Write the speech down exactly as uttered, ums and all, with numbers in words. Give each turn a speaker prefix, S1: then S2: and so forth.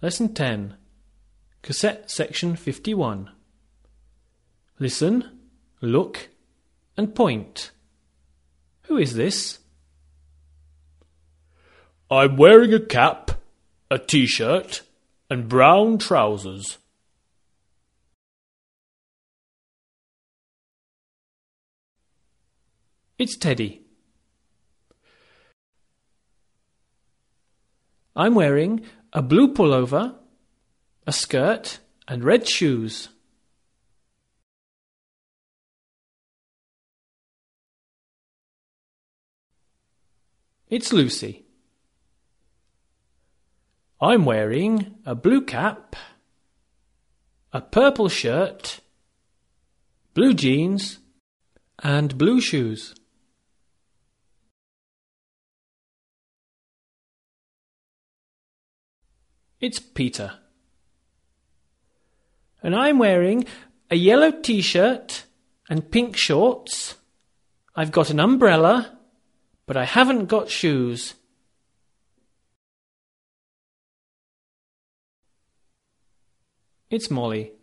S1: Lesson ten. Cassette Section fifty-one. Listen, look, and point. Who is this?
S2: I'm wearing a cap, a t-shirt, and brown trousers.
S1: It's Teddy. I'm wearing a blue pullover, a skirt, and red shoes. It's Lucy. I'm wearing a blue cap, a purple shirt, blue jeans, and blue shoes. It's Peter. And I'm wearing a yellow t-shirt and pink shorts. I've got an umbrella, but I haven't got shoes. It's Molly.